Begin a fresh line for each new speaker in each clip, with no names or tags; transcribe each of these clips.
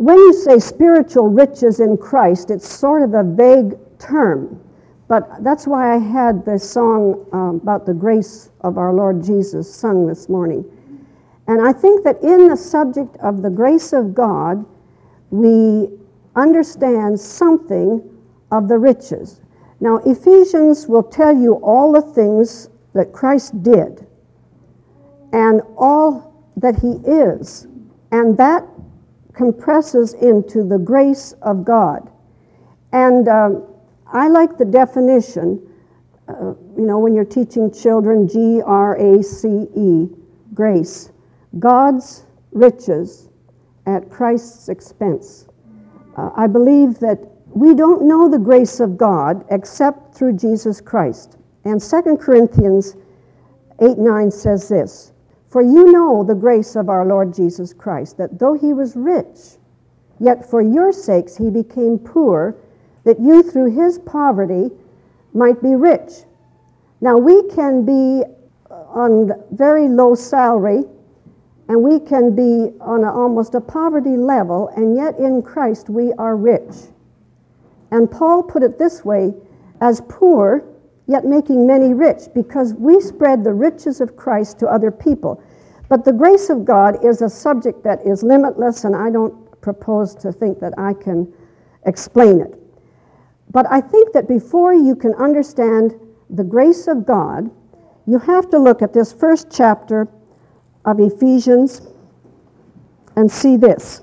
When you say spiritual riches in Christ, it's sort of a vague term. But that's why I had the song about the grace of our Lord Jesus sung this morning. And I think that in the subject of the grace of God, we understand something of the riches. Now, Ephesians will tell you all the things that Christ did and all that he is. And that compresses into the grace of God. And I like the definition, when you're teaching children, G-R-A-C-E, grace. God's riches at Christ's expense. I believe that we don't know the grace of God except through Jesus Christ. And 2 Corinthians 8:9 says this, "For you know the grace of our Lord Jesus Christ, that though he was rich, yet for your sakes he became poor, that you through his poverty might be rich." Now we can be on very low salary, and we can be on almost a poverty level, and yet in Christ we are rich. And Paul put it this way, as poor, yet making many rich, because we spread the riches of Christ to other people. But the grace of God is a subject that is limitless, and I don't propose to think that I can explain it. But I think that before you can understand the grace of God, you have to look at this first chapter of Ephesians and see this.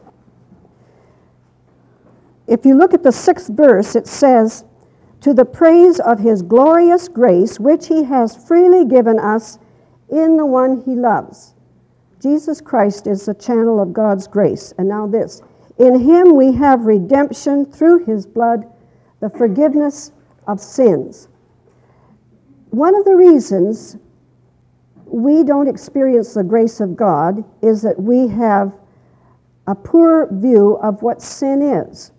If you look at the 6th verse, it says, "To the praise of his glorious grace, which he has freely given us in the one he loves." Jesus Christ is the channel of God's grace. And now this, "In him we have redemption through his blood, the forgiveness of sins." One of the reasons we don't experience the grace of God is that we have a poor view of what sin is.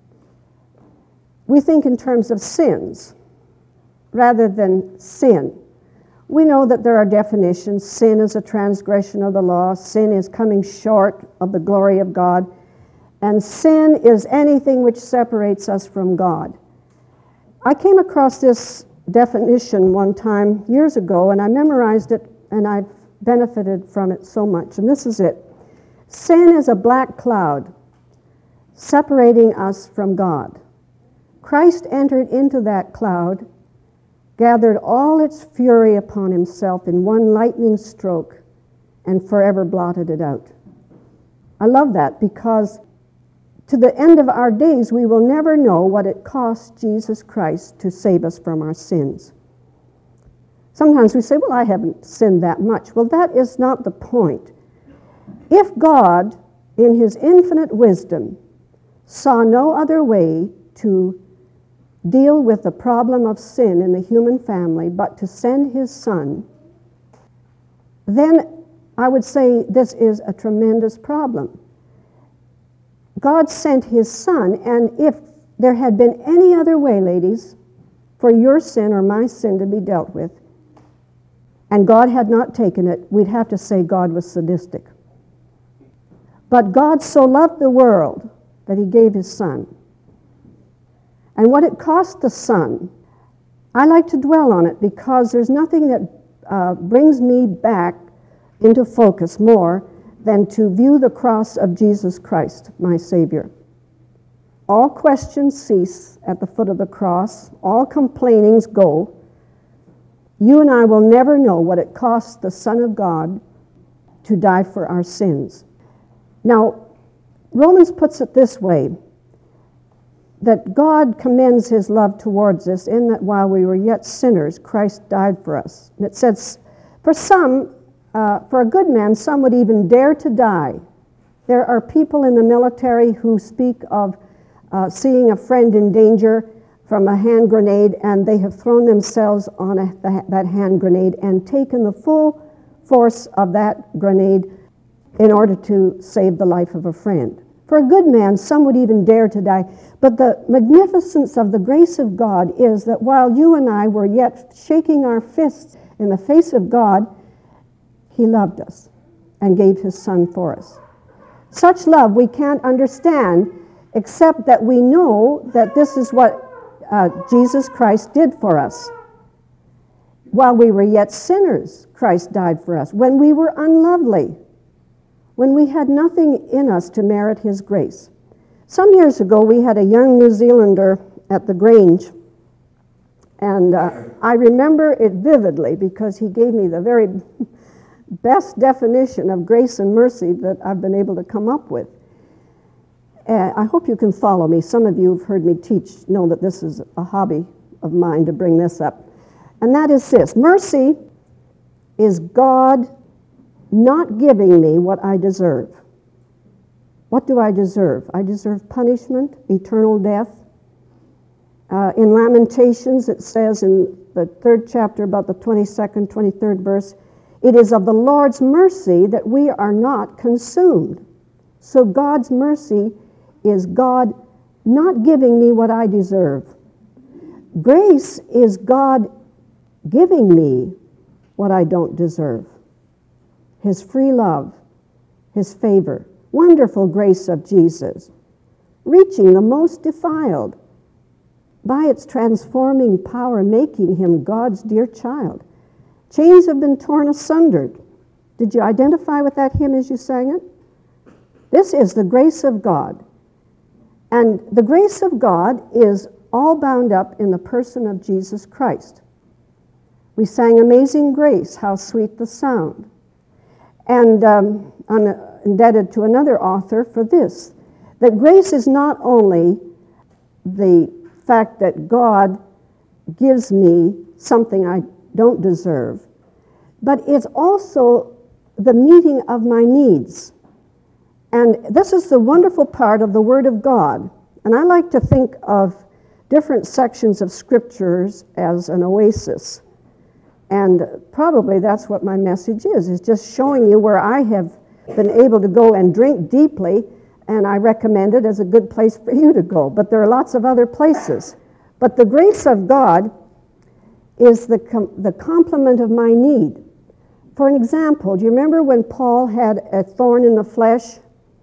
We think in terms of sins rather than sin. We know that there are definitions. Sin is a transgression of the law. Sin is coming short of the glory of God. And sin is anything which separates us from God. I came across this definition one time years ago, and I memorized it, and I've benefited from it so much. And this is it. Sin is a black cloud separating us from God. Christ entered into that cloud, gathered all its fury upon himself in one lightning stroke, and forever blotted it out. I love that, because to the end of our days, we will never know what it cost Jesus Christ to save us from our sins. Sometimes we say, well, I haven't sinned that much. Well, that is not the point. If God, in his infinite wisdom, saw no other way to deal with the problem of sin in the human family but to send his Son, then I would say this is a tremendous problem. God sent his Son, and if there had been any other way, ladies, for your sin or my sin to be dealt with, and God had not taken it, we'd have to say God was sadistic. But God so loved the world that he gave his Son. And what it cost the Son, I like to dwell on it, because there's nothing that brings me back into focus more than to view the cross of Jesus Christ, my Savior. All questions cease at the foot of the cross. All complainings go. You and I will never know what it cost the Son of God to die for our sins. Now, Romans puts it this way, that God commends his love towards us in that while we were yet sinners, Christ died for us. And it says, for a good man, some would even dare to die. There are people in the military who speak of seeing a friend in danger from a hand grenade, and they have thrown themselves on that hand grenade and taken the full force of that grenade in order to save the life of a friend. For a good man, some would even dare to die. But the magnificence of the grace of God is that while you and I were yet shaking our fists in the face of God, he loved us and gave his Son for us. Such love we can't understand, except that we know that this is what Jesus Christ did for us. While we were yet sinners, Christ died for us. When we were unlovely, when we had nothing in us to merit his grace. Some years ago, we had a young New Zealander at the Grange, and I remember it vividly because he gave me the very best definition of grace and mercy that I've been able to come up with. I hope you can follow me. Some of you who've heard me teach know that this is a hobby of mine to bring this up. And that is this: mercy is God not giving me what I deserve. What do I deserve? I deserve punishment, eternal death. In Lamentations, it says in the 3rd chapter, about the 22nd, 23rd verse, it is of the Lord's mercy that we are not consumed. So God's mercy is God not giving me what I deserve. Grace is God giving me what I don't deserve. His free love, his favor, wonderful grace of Jesus, reaching the most defiled by its transforming power, making him God's dear child. Chains have been torn asunder. Did you identify with that hymn as you sang it? This is the grace of God. And the grace of God is all bound up in the person of Jesus Christ. We sang Amazing Grace, how sweet the sound. And I'm indebted to another author for this, that grace is not only the fact that God gives me something I don't deserve, but it's also the meeting of my needs. And this is the wonderful part of the Word of God. And I like to think of different sections of Scriptures as an oasis. And probably that's what my message is just showing you where I have been able to go and drink deeply, and I recommend it as a good place for you to go. But there are lots of other places. But the grace of God is the complement of my need. For an example, do you remember when Paul had a thorn in the flesh?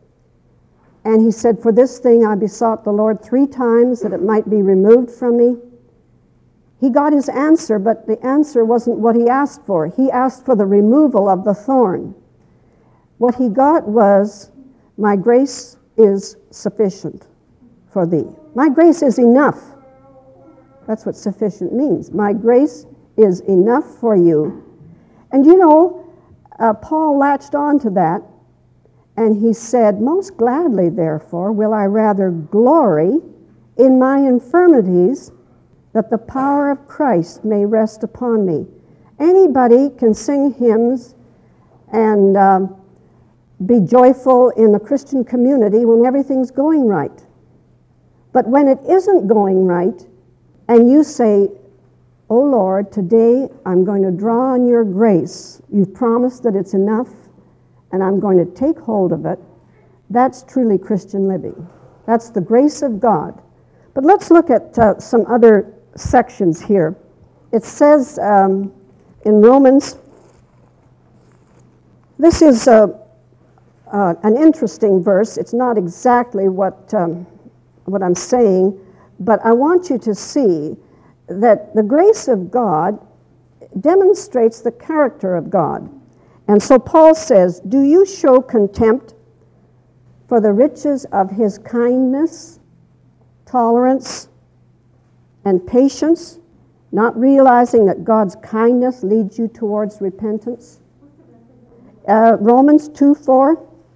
And he said, "For this thing I besought the Lord 3 times that it might be removed from me." He got his answer, but the answer wasn't what he asked for. He asked for the removal of the thorn. What he got was, "My grace is sufficient for thee." My grace is enough. That's what sufficient means. My grace is enough for you. And you know, Paul latched on to that, and he said, "Most gladly, therefore, will I rather glory in my infirmities, that the power of Christ may rest upon me." Anybody can sing hymns and be joyful in the Christian community when everything's going right. But when it isn't going right, and you say, "Oh Lord, today I'm going to draw on your grace. You've promised that it's enough, and I'm going to take hold of it," that's truly Christian living. That's the grace of God. But let's look at some other sections here. It says in Romans, this is an interesting verse. It's not exactly what I'm saying, but I want you to see that the grace of God demonstrates the character of God. And so Paul says, "Do you show contempt for the riches of his kindness, tolerance, and patience, not realizing that God's kindness leads you towards repentance?" Romans 2:4.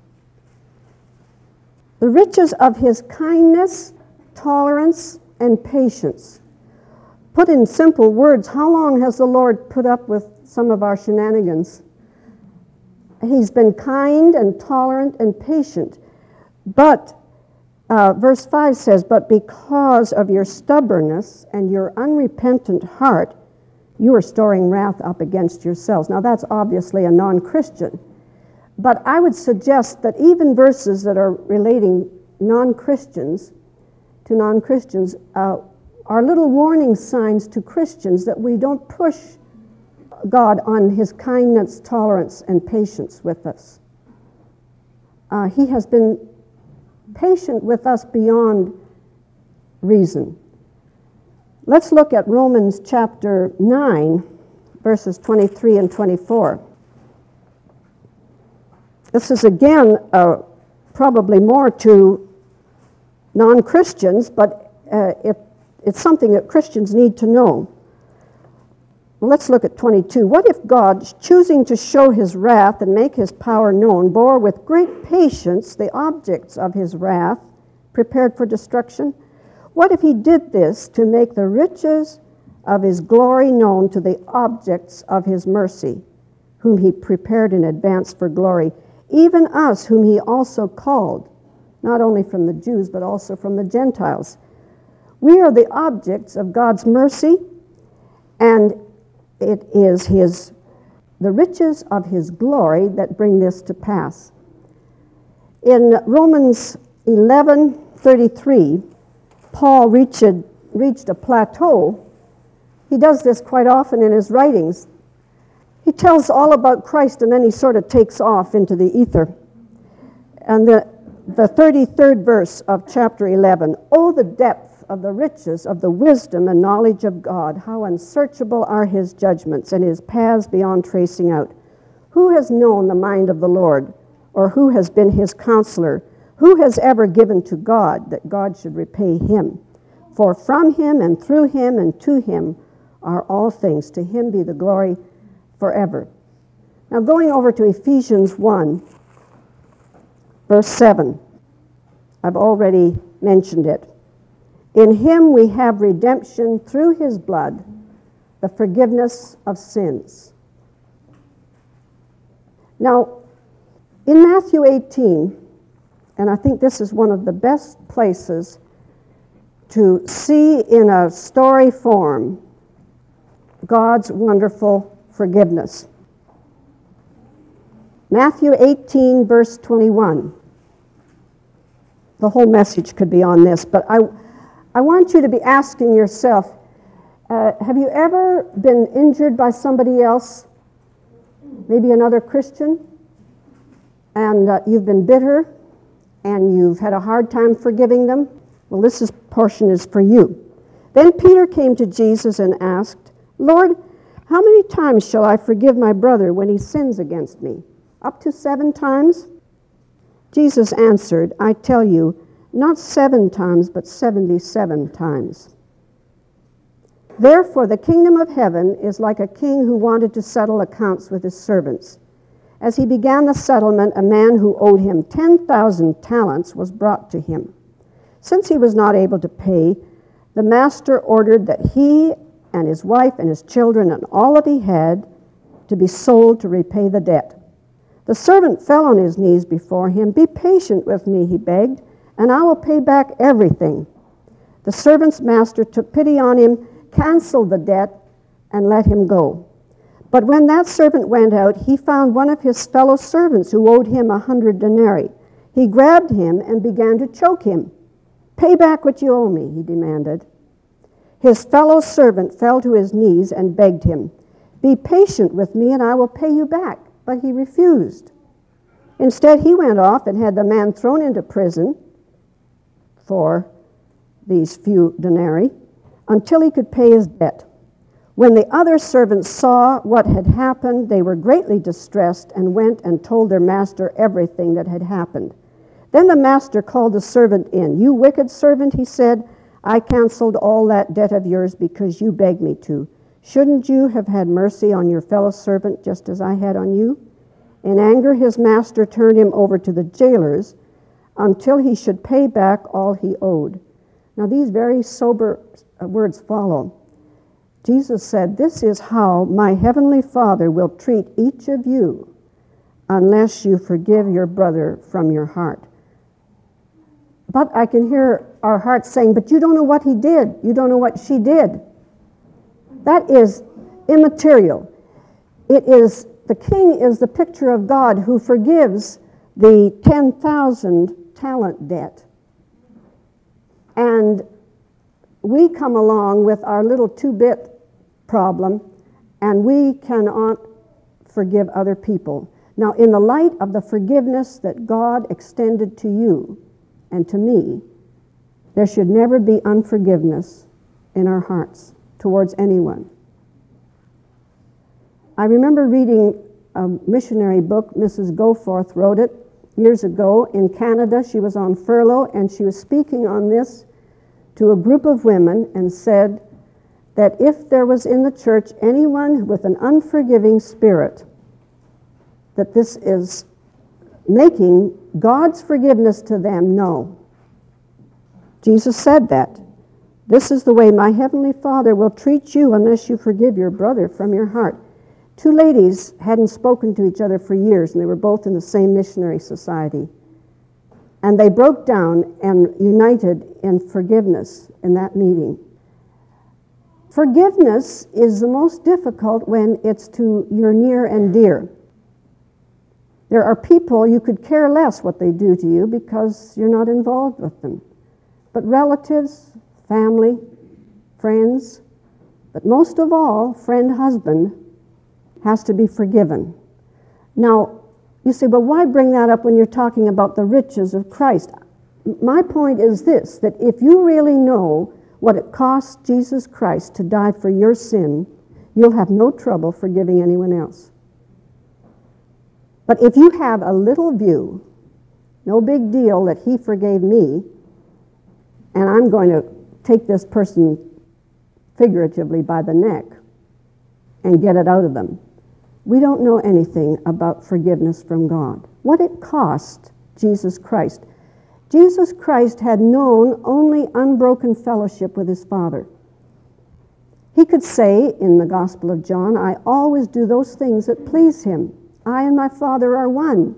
The riches of his kindness, tolerance, and patience. Put in simple words, how long has the Lord put up with some of our shenanigans? He's been kind and tolerant and patient. But verse 5 says, "But because of your stubbornness and your unrepentant heart, you are storing wrath up against yourselves." Now that's obviously a non-Christian. But I would suggest that even verses that are relating non-Christians to non-Christians are little warning signs to Christians that we don't push God on his kindness, tolerance, and patience with us. He has been patient with us beyond reason. Let's look at Romans chapter 9, verses 23 and 24. This is again probably more to non-Christians, but it's something that Christians need to know. Well, let's look at 22. What if God, choosing to show his wrath and make his power known, bore with great patience the objects of his wrath, prepared for destruction? What if he did this to make the riches of his glory known to the objects of his mercy, whom he prepared in advance for glory, even us whom he also called, not only from the Jews, but also from the Gentiles? We are the objects of God's mercy, and it is the riches of his glory that bring this to pass. In Romans 11:33, Paul reached a plateau. He does this quite often in his writings. He tells all about Christ, and then he sort of takes off into the ether. And the 33rd verse of chapter 11, "Oh, the depth of the riches of the wisdom and knowledge of God, how unsearchable are his judgments and his paths beyond tracing out. Who has known the mind of the Lord, or who has been his counselor? Who has ever given to God that God should repay him? For from him and through him and to him are all things. To him be the glory forever." Now going over to Ephesians 1, verse 7. I've already mentioned it. "In him we have redemption through his blood, the forgiveness of sins." Now, in Matthew 18, and I think this is one of the best places to see in a story form God's wonderful forgiveness. Matthew 18, verse 21. The whole message could be on this, but I want you to be asking yourself, have you ever been injured by somebody else, maybe another Christian, and you've been bitter, and you've had a hard time forgiving them? Well, this portion is for you. "Then Peter came to Jesus and asked, 'Lord, how many times shall I forgive my brother when he sins against me? Up to 7 times?' Jesus answered, 'I tell you, not 7 times, but 77 times. Therefore, the kingdom of heaven is like a king who wanted to settle accounts with his servants. As he began the settlement, a man who owed him 10,000 talents was brought to him. Since he was not able to pay, the master ordered that he and his wife and his children and all that he had to be sold to repay the debt. The servant fell on his knees before him. 'Be patient with me,' he begged, 'and I will pay back everything.' The servant's master took pity on him, canceled the debt, and let him go. But when that servant went out, he found one of his fellow servants who owed him 100 denarii. He grabbed him and began to choke him. 'Pay back what you owe me,' he demanded. His fellow servant fell to his knees and begged him, 'Be patient with me and I will pay you back.' But he refused. Instead, he went off and had the man thrown into prison for these few denarii until he could pay his debt. When the other servants saw what had happened, they were greatly distressed and went and told their master everything that had happened. Then the master called the servant in. 'You wicked servant,' he said, 'I canceled all that debt of yours because you begged me to. Shouldn't you have had mercy on your fellow servant just as I had on you?' In anger, his master turned him over to the jailers until he should pay back all he owed." Now these very sober words follow. Jesus said, "This is how my heavenly Father will treat each of you unless you forgive your brother from your heart." But I can hear our hearts saying, "But you don't know what he did. You don't know what she did." That is immaterial. The king is the picture of God who forgives the 10,000 talent debt. And we come along with our little 2-bit problem, and we cannot forgive other people. Now, in the light of the forgiveness that God extended to you and to me, there should never be unforgiveness in our hearts towards anyone. I remember reading a missionary book. Mrs. Goforth wrote it years ago in Canada. She was on furlough, and she was speaking on this to a group of women and said that if there was in the church anyone with an unforgiving spirit, that this is making God's forgiveness to them no. Jesus said that. This is the way my heavenly Father will treat you unless you forgive your brother from your heart. Two ladies hadn't spoken to each other for years, and they were both in the same missionary society. And they broke down and united in forgiveness in that meeting. Forgiveness is the most difficult when it's to your near and dear. There are people you could care less what they do to you because you're not involved with them. But relatives, family, friends, but most of all, friend, husband, has to be forgiven. Now, you say, well, why bring that up when you're talking about the riches of Christ? My point is this, that if you really know what it cost Jesus Christ to die for your sin, you'll have no trouble forgiving anyone else. But if you have a little view, no big deal that he forgave me, and I'm going to take this person figuratively by the neck and get it out of them, we don't know anything about forgiveness from God. What it cost Jesus Christ. Jesus Christ had known only unbroken fellowship with his Father. He could say in the Gospel of John, I always do those things that please him. I and my Father are one.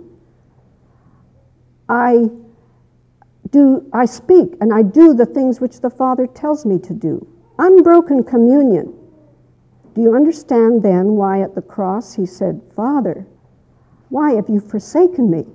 I speak and I do the things which the Father tells me to do. Unbroken communion. Do you understand then why at the cross he said, Father, why have you forsaken me?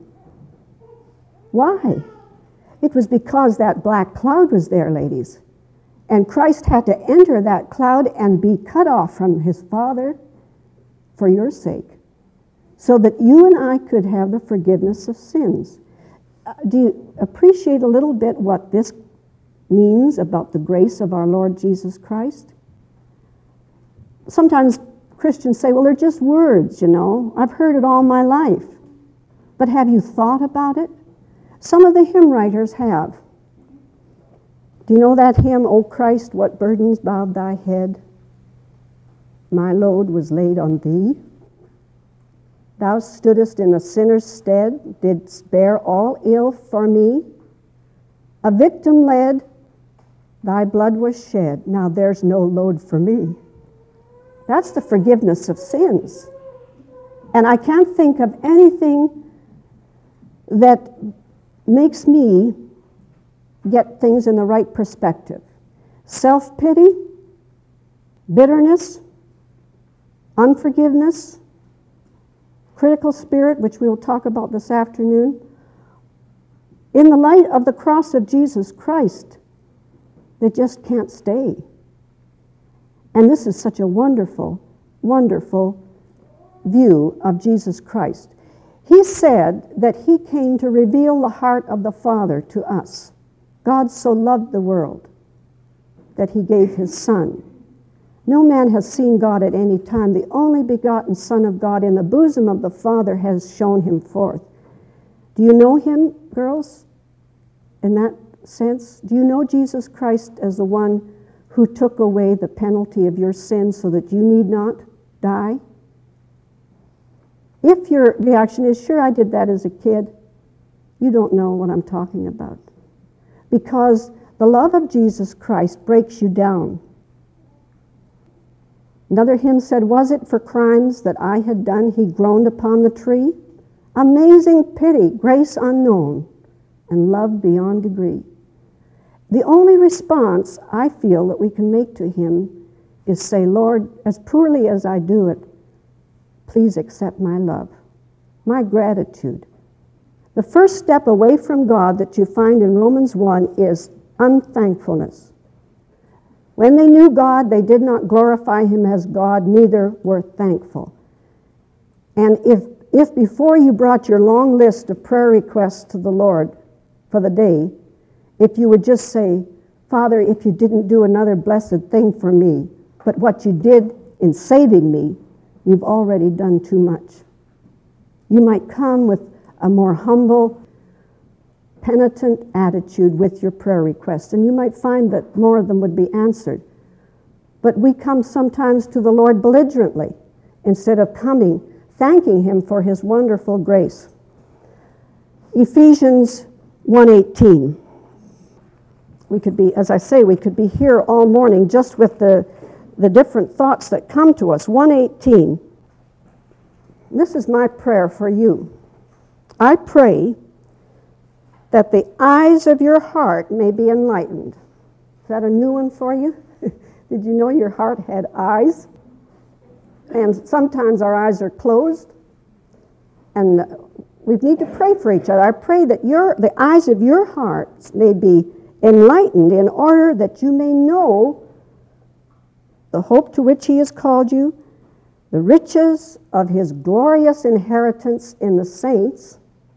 Why? It was because that black cloud was there, ladies. And Christ had to enter that cloud and be cut off from his Father for your sake, so that you and I could have the forgiveness of sins. Do you appreciate a little bit what this means about the grace of our Lord Jesus Christ? Sometimes Christians say, well, they're just words, you know. I've heard it all my life. But have you thought about it? Some of the hymn writers have. Do you know that hymn, O Christ, what burdens bowed thy head? My load was laid on thee. Thou stoodest in a sinner's stead, didst bear all ill for me. A victim led, thy blood was shed. Now there's no load for me. That's the forgiveness of sins. And I can't think of anything that makes me get things in the right perspective. Self-pity, bitterness, unforgiveness, critical spirit, which we will talk about this afternoon. In the light of the cross of Jesus Christ, they just can't stay. And this is such a wonderful, wonderful view of Jesus Christ. He said that he came to reveal the heart of the Father to us. God so loved the world that he gave his Son. No man has seen God at any time. The only begotten Son of God in the bosom of the Father has shown him forth. Do you know him, girls, in that sense? Do you know Jesus Christ as the one who took away the penalty of your sin so that you need not die? If your reaction is, sure, I did that as a kid, you don't know what I'm talking about. Because the love of Jesus Christ breaks you down. Another hymn said, was it for crimes that I had done he groaned upon the tree? Amazing pity, grace unknown, and love beyond degree. The only response I feel that we can make to him is say, Lord, as poorly as I do it, please accept my love, my gratitude. The first step away from God that you find in Romans 1 is unthankfulness. When they knew God, they did not glorify him as God, neither were thankful. And if if before you brought your long list of prayer requests to the Lord for the day, if you would just say, Father, if you didn't do another blessed thing for me, but what you did in saving me, you've already done too much. You might come with a more humble, penitent attitude with your prayer requests, and you might find that more of them would be answered. But we come sometimes to the Lord belligerently instead of coming, thanking Him for His wonderful grace. Ephesians 1:18. We could be, as I say, we could be here all morning just with the different thoughts that come to us. 1:18. This is my prayer for you. I pray that the eyes of your heart may be enlightened. Is that a new one for you? Did you know your heart had eyes? And sometimes our eyes are closed. And we need to pray for each other. I pray that the eyes of your hearts may be enlightened in order that you may know the hope to which He has called you, the riches of His glorious inheritance in the saints,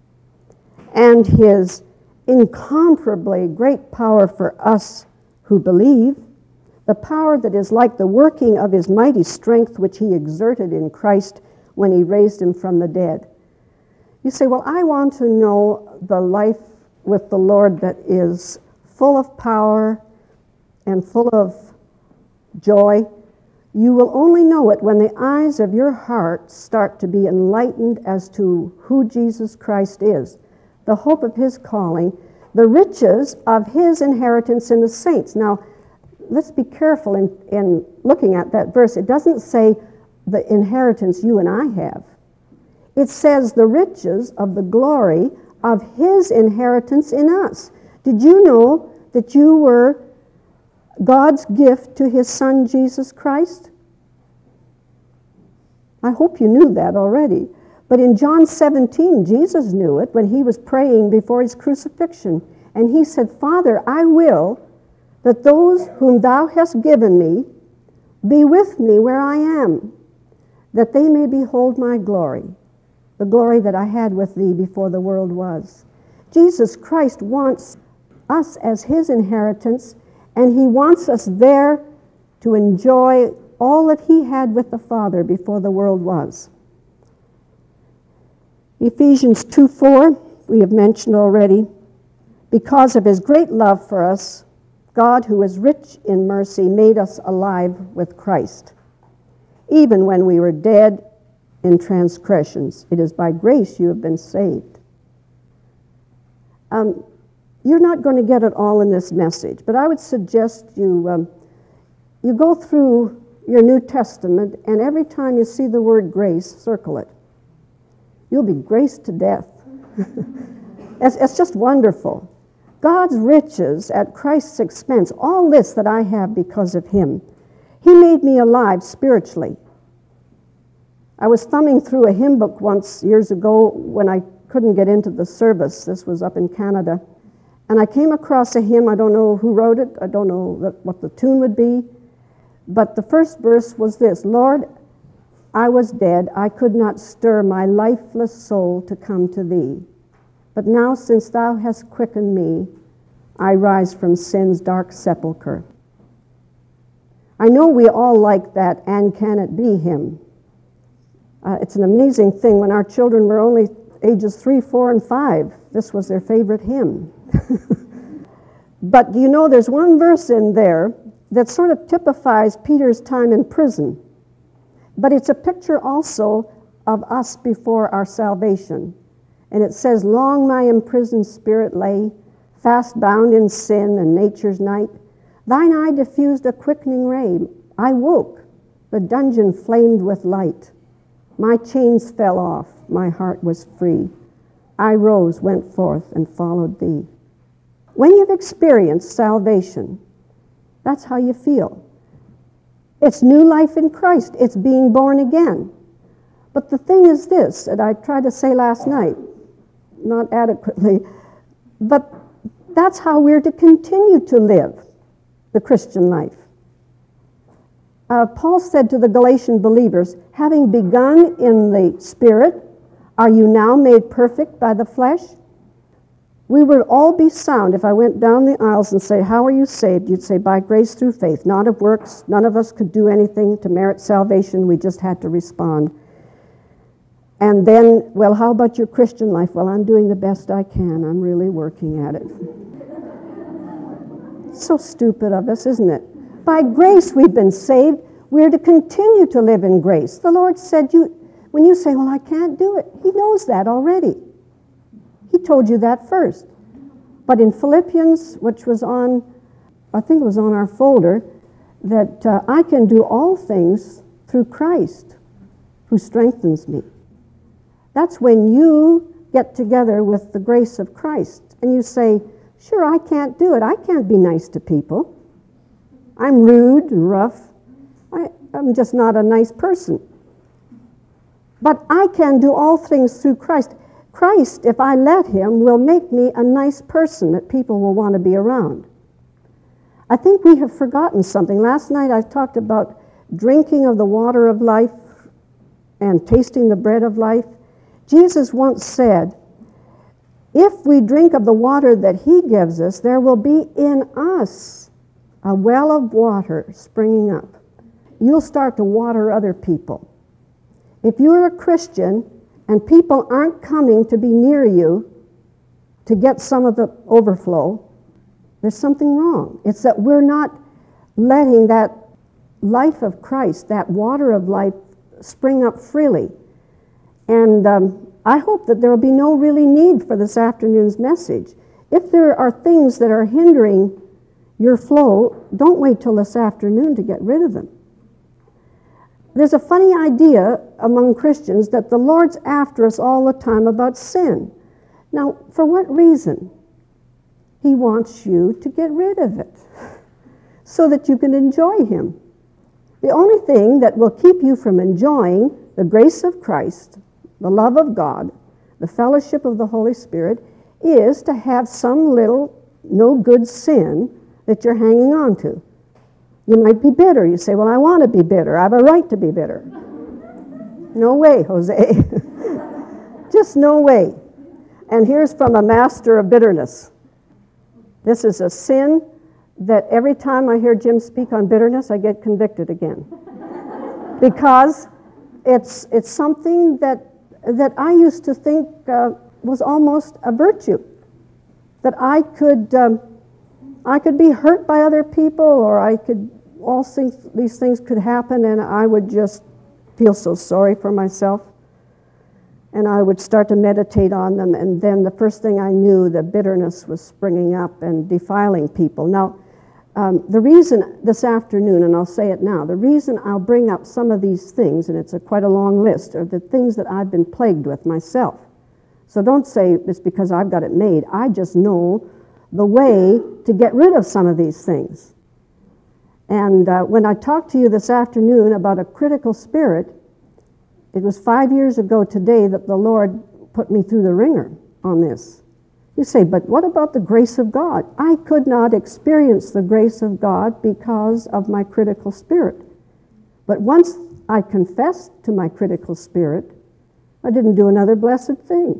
and His incomparably great power for us who believe, the power that is like the working of His mighty strength which He exerted in Christ when He raised Him from the dead. You say, well, I want to know the life with the Lord that is full of power and full of joy. You will only know it when the eyes of your heart start to be enlightened as to who Jesus Christ is, the hope of His calling, the riches of His inheritance in the saints. Now, let's be careful in looking at that verse. It doesn't say the inheritance you and I have. It says the riches of the glory of His inheritance in us. Did you know that you were God's gift to His Son, Jesus Christ? I hope you knew that already. But in John 17, Jesus knew it when He was praying before His crucifixion. And He said, Father, I will that those whom Thou hast given me be with me where I am, that they may behold my glory, the glory that I had with Thee before the world was. Jesus Christ wants us as His inheritance, and He wants us there to enjoy all that He had with the Father before the world was. Ephesians 2:4, we have mentioned already. Because of His great love for us, God, who is rich in mercy, made us alive with Christ. Even when we were dead in transgressions, it is by grace you have been saved. You're not going to get it all in this message, but I would suggest you go through your New Testament, and every time you see the word grace, circle it. You'll be graced to death. It's just wonderful. God's riches at Christ's expense, all this that I have because of Him. He made me alive spiritually. I was thumbing through a hymn book once years ago when I couldn't get into the service. This was up in Canada. And I came across a hymn. I don't know who wrote it. I don't know what the tune would be. But the first verse was this: Lord, I was dead. I could not stir my lifeless soul to come to Thee. But now since Thou hast quickened me, I rise from sin's dark sepulchre. I know we all like that "And Can It Be" hymn. It's an amazing thing. When our children were only ages 3, 4, and 5, this was their favorite hymn. But you know, there's one verse in there that sort of typifies Peter's time in prison. But it's a picture also of us before our salvation. And it says, long my imprisoned spirit lay, fast bound in sin and nature's night. Thine eye diffused a quickening ray. I woke, the dungeon flamed with light. My chains fell off, my heart was free. I rose, went forth, and followed Thee. When you've experienced salvation, that's how you feel. It's new life in Christ. It's being born again. But the thing is this, that I tried to say last night, not adequately, but that's how we're to continue to live the Christian life. Paul said to the Galatian believers, having begun in the Spirit, Are you now made perfect by the flesh? We would all be sound if I went down the aisles and say, how are you saved? You'd say, by grace through faith, not of works. None of us could do anything to merit salvation. We just had to respond. And then, well, how about your Christian life? Well, I'm doing the best I can. I'm really working at it. So stupid of us, isn't it? By grace we've been saved. We're to continue to live in grace. The Lord said, when you say, well, I can't do it, He knows that already. He told you that first. But in Philippians, which was I think it was on our folder, that I can do all things through Christ who strengthens me. That's when you get together with the grace of Christ and you say, sure, I can't do it. I can't be nice to people. I'm rude and rough. I'm just not a nice person. But I can do all things through Christ. Christ, if I let Him, will make me a nice person that people will want to be around. I think we have forgotten something. Last night I talked about drinking of the water of life and tasting the bread of life. Jesus once said, if we drink of the water that He gives us, there will be in us a well of water springing up. You'll start to water other people. If you're a Christian and people aren't coming to be near you to get some of the overflow, there's something wrong. It's that we're not letting that life of Christ, that water of life, spring up freely. And I hope that there will be no really need for this afternoon's message. If there are things that are hindering your flow, don't wait till this afternoon to get rid of them. There's a funny idea among Christians that the Lord's after us all the time about sin. Now, for what reason? He wants you to get rid of it so that you can enjoy Him. The only thing that will keep you from enjoying the grace of Christ, the love of God, the fellowship of the Holy Spirit, is to have some little no good sin that you're hanging on to. You might be bitter. You say, well, I want to be bitter. I have a right to be bitter. No way, Jose. Just no way. And here's from a master of bitterness. This is a sin that every time I hear Jim speak on bitterness, I get convicted again. Because it's something that I used to think was almost a virtue. That I could be hurt by other people, or these things could happen, and I would just feel so sorry for myself. And I would start to meditate on them, and then the first thing I knew, the bitterness was springing up and defiling people. Now, the reason this afternoon, and I'll say it now, the reason I'll bring up some of these things, and it's quite a long list, are the things that I've been plagued with myself. So don't say it's because I've got it made. I just know the way to get rid of some of these things. And when I talked to you this afternoon about a critical spirit, it was 5 years ago today that the Lord put me through the ringer on this. You say, but what about the grace of God? I could not experience the grace of God because of my critical spirit. But once I confessed to my critical spirit, I didn't do another blessed thing.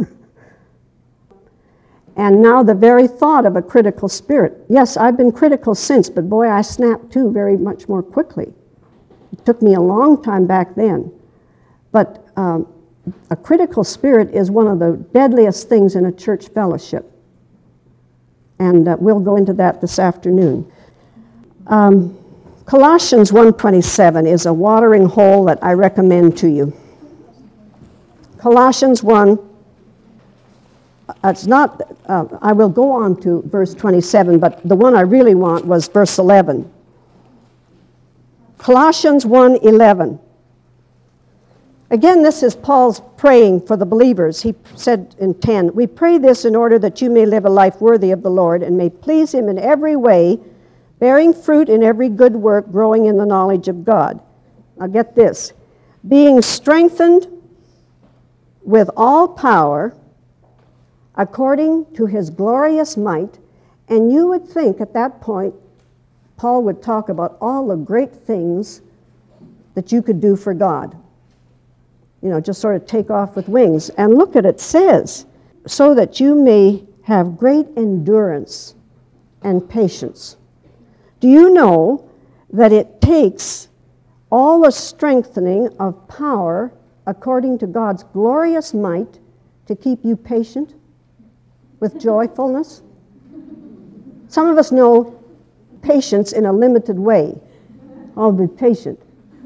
And now the very thought of a critical spirit. Yes, I've been critical since, but boy, I snapped to very much more quickly. It took me a long time back then. But a critical spirit is one of the deadliest things in a church fellowship. And we'll go into that this afternoon. Colossians 1:27 is a watering hole that I recommend to you. Colossians 1. It's not, I will go on to verse 27, but the one I really want was verse 11. Colossians 1:11. Again, this is Paul's praying for the believers. He said in 10, we pray this in order that you may live a life worthy of the Lord and may please Him in every way, bearing fruit in every good work, growing in the knowledge of God. Now get this. Being strengthened with all power according to His glorious might, and you would think at that point Paul would talk about all the great things that you could do for God. just sort of take off with wings. And look at it says, so that you may have great endurance and patience. Do you know that it takes all the strengthening of power according to God's glorious might to keep you patient with joyfulness? Some of us know patience in a limited way. I'll be patient.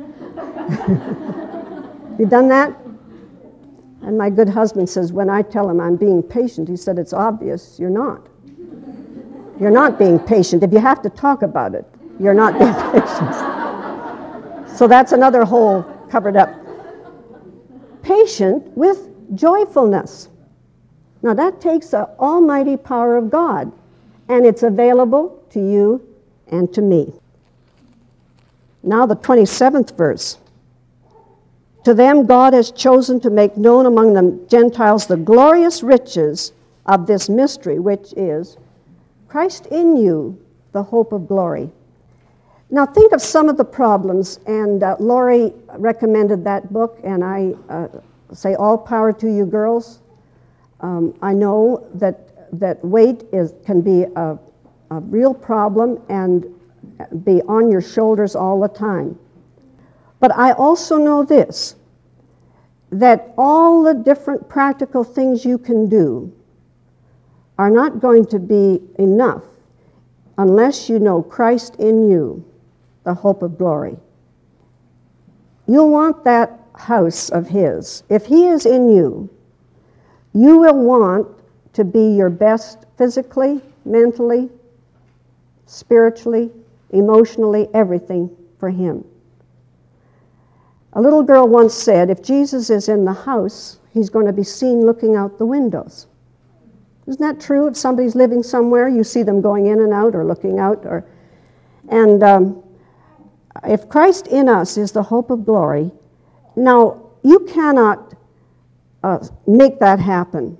You done that? And my good husband says, when I tell him I'm being patient, he said, it's obvious you're not. You're not being patient. If you have to talk about it, you're not being patient. So that's another hole covered up. Patient with joyfulness. Now that takes the almighty power of God, and it's available to you and to me. Now the 27th verse. To them God has chosen to make known among the Gentiles the glorious riches of this mystery, which is Christ in you, the hope of glory. Now think of some of the problems, and Lori recommended that book, and I say all power to you girls. I know that weight can be a real problem and be on your shoulders all the time. But I also know this, that all the different practical things you can do are not going to be enough unless you know Christ in you, the hope of glory. You'll want that house of His. If He is in you, you will want to be your best physically, mentally, spiritually, emotionally, everything for Him. A little girl once said, if Jesus is in the house, He's going to be seen looking out the windows. Isn't that true? If somebody's living somewhere, you see them going in and out or looking out. If Christ in us is the hope of glory, now you cannot make that happen.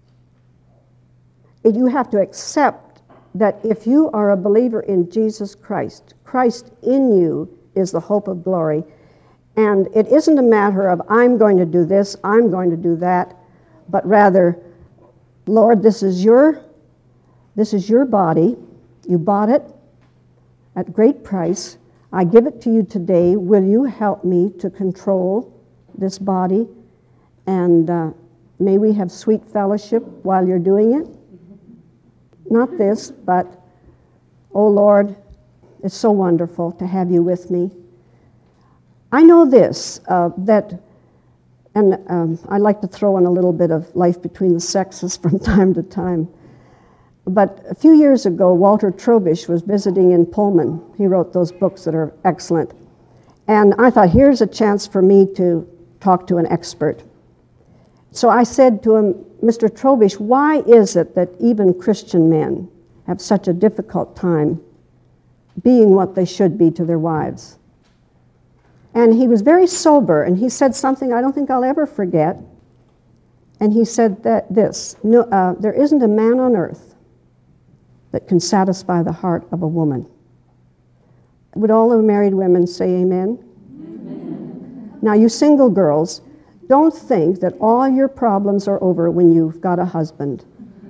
You have to accept that if you are a believer in Jesus Christ, Christ in you is the hope of glory. And it isn't a matter of I'm going to do this, I'm going to do that, but rather, Lord, this is your body. You bought it at great price. I give it to you today. Will you help me to control this body? And may we have sweet fellowship while you're doing it. Not this, but, oh Lord, it's so wonderful to have you with me. I know this, that, and I like to throw in a little bit of life between the sexes from time to time. But a few years ago, Walter Trobisch was visiting in Pullman. He wrote those books that are excellent. And I thought, here's a chance for me to talk to an expert. So I said to him, Mr. Trobisch, why is it that even Christian men have such a difficult time being what they should be to their wives? And he was very sober, and he said something I don't think I'll ever forget. And he said that there isn't a man on earth that can satisfy the heart of a woman. Would all the married women say amen? Amen. Now, you single girls, don't think that all your problems are over when you've got a husband.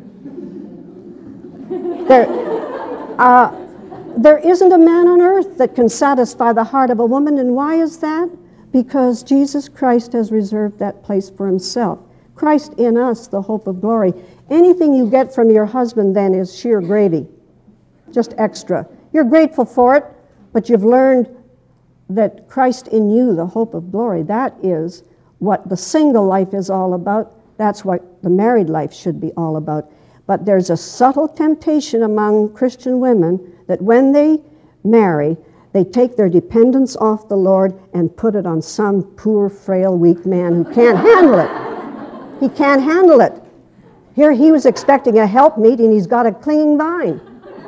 There isn't a man on earth that can satisfy the heart of a woman, and why is that? Because Jesus Christ has reserved that place for Himself. Christ in us, the hope of glory. Anything you get from your husband then is sheer gravy, just extra. You're grateful for it, but you've learned that Christ in you, the hope of glory, that is what the single life is all about. That's what the married life should be all about. But there's a subtle temptation among Christian women that when they marry, they take their dependence off the Lord and put it on some poor, frail, weak man who can't handle it. He can't handle it. Here he was expecting a helpmeet, and he's got a clinging vine.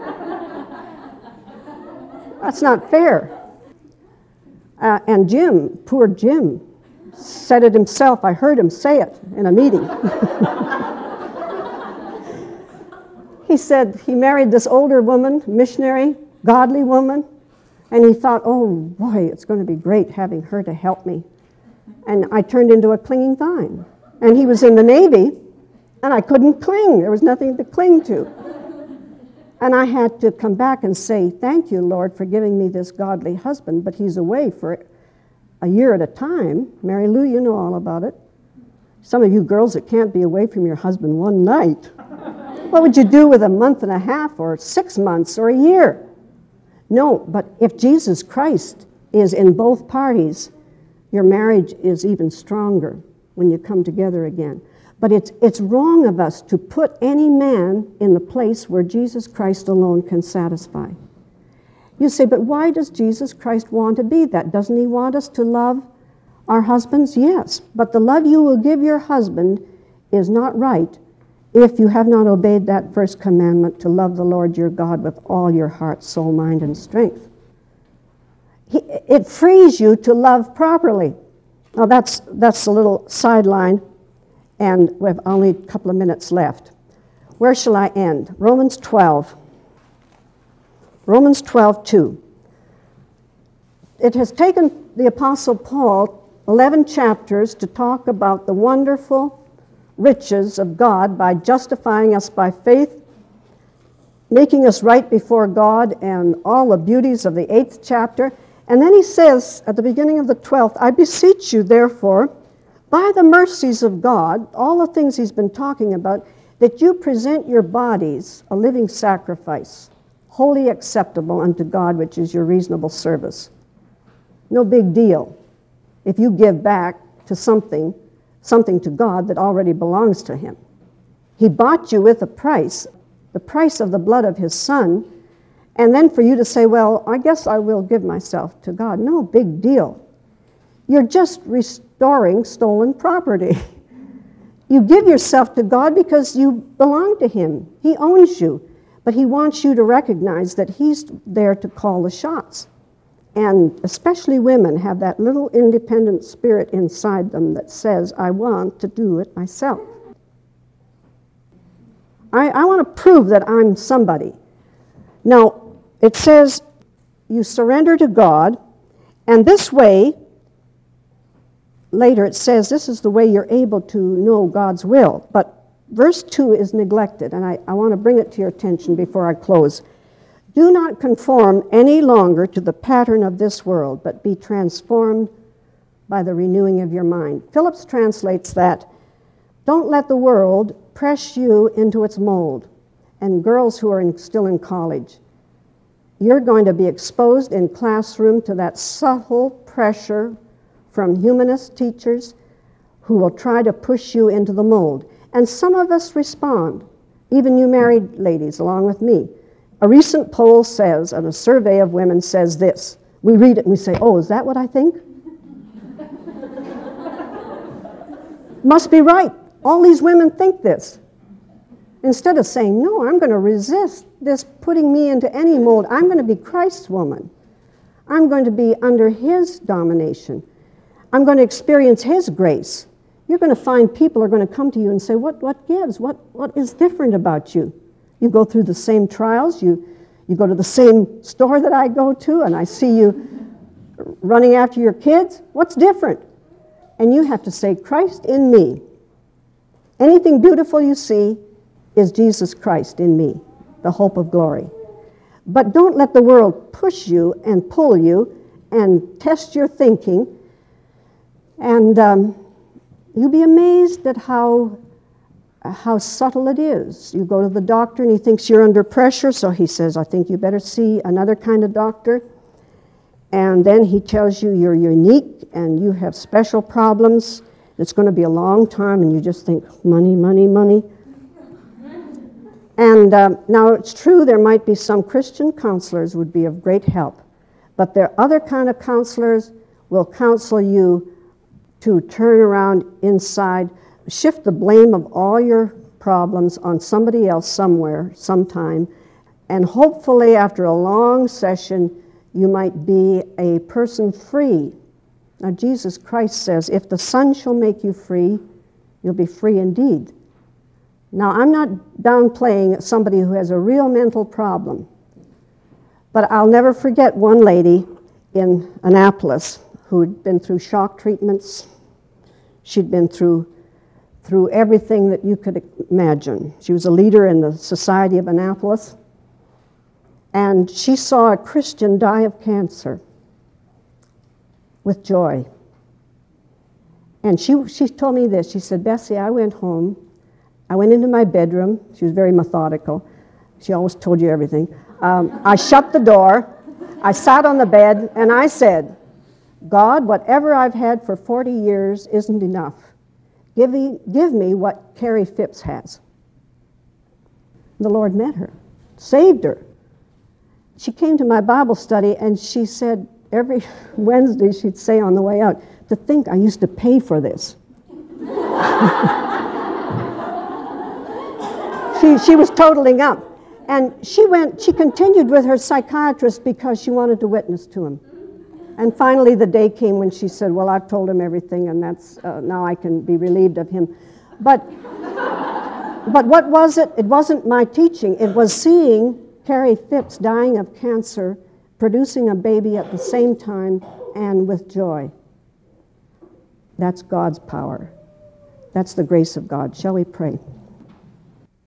That's not fair. And Jim, poor Jim, said it himself. I heard him say it in a meeting. He said he married this older woman, missionary, godly woman, and he thought, oh boy, it's going to be great having her to help me. And I turned into a clinging vine. And he was in the Navy, and I couldn't cling. There was nothing to cling to. And I had to come back and say, thank you, Lord, for giving me this godly husband, but he's away for a year at a time. Mary Lou, you know all about it. Some of you girls that can't be away from your husband one night. What would you do with a month and a half or 6 months or a year? No, but if Jesus Christ is in both parties, your marriage is even stronger when you come together again. But it's wrong of us to put any man in the place where Jesus Christ alone can satisfy. You say, but why does Jesus Christ want to be that? Doesn't he want us to love our husbands? Yes, but the love you will give your husband is not right if you have not obeyed that first commandment to love the Lord your God with all your heart, soul, mind, and strength. It frees you to love properly. Now that's a little sideline, and we have only a couple of minutes left. Where shall I end? Romans 12. Romans 12:2. It has taken the Apostle Paul 11 chapters to talk about the wonderful riches of God by justifying us by faith, making us right before God, and all the beauties of the 8th chapter. And then he says at the beginning of the 12th, I beseech you, therefore, by the mercies of God, all the things he's been talking about, that you present your bodies a living sacrifice, wholly acceptable unto God, which is your reasonable service. No big deal if you give back to something to God that already belongs to him. He bought you with a price, the price of the blood of his Son, and then for you to say, well, I guess I will give myself to God. No big deal. You're just restoring stolen property. You give yourself to God because you belong to him. He owns you, but he wants you to recognize that he's there to call the shots. And especially women have that little independent spirit inside them that says, I want to do it myself. I want to prove that I'm somebody. Now, it says you surrender to God, and this way, later it says this is the way you're able to know God's will. But verse 2 is neglected, and I want to bring it to your attention before I close. Do not conform any longer to the pattern of this world, but be transformed by the renewing of your mind. Phillips translates that, don't let the world press you into its mold. And girls who are still in college, you're going to be exposed in classroom to that subtle pressure from humanist teachers who will try to push you into the mold. And some of us respond, even you married ladies along with me. A recent poll says, and a survey of women says this. We read it and we say, oh, is that what I think? Must be right. All these women think this. Instead of saying, no, I'm going to resist this putting me into any mold. I'm going to be Christ's woman. I'm going to be under his domination. I'm going to experience his grace. You're going to find people are going to come to you and say, what gives? What is different about you? You go through the same trials. You go to the same store that I go to, and I see you running after your kids. What's different? And you have to say, Christ in me. Anything beautiful you see is Jesus Christ in me, the hope of glory. But don't let the world push you and pull you and test your thinking. And you'll be amazed at how subtle it is. You go to the doctor and he thinks you're under pressure, so he says, I think you better see another kind of doctor. And then he tells you you're unique and you have special problems. It's going to be a long time, and you just think, money, money, money. And now it's true there might be some Christian counselors would be of great help, but there are other kind of counselors will counsel you to turn around inside, shift the blame of all your problems on somebody else somewhere, sometime, and hopefully after a long session, you might be a person free. Now, Jesus Christ says, if the Son shall make you free, you'll be free indeed. Now, I'm not downplaying somebody who has a real mental problem, but I'll never forget one lady in Annapolis who'd been through shock treatments, She'd been through everything that you could imagine. She was a leader in the Society of Annapolis, and she saw a Christian die of cancer with joy. And she told me this. She said, Bessie, I went home. I went into my bedroom. She was very methodical. She always told you everything. I shut the door. I sat on the bed, and I said, God, whatever I've had for 40 years isn't enough. Give me what Carrie Phipps has. The Lord met her, saved her. She came to my Bible study, and she said every Wednesday she'd say on the way out, to think I used to pay for this. She was totaling up. And she continued with her psychiatrist because she wanted to witness to him. And finally the day came when she said, well, I've told him everything, and that's now I can be relieved of him. But what was it? It wasn't my teaching. It was seeing Carrie Phipps dying of cancer, producing a baby at the same time, and with joy. That's God's power. That's the grace of God. Shall we pray?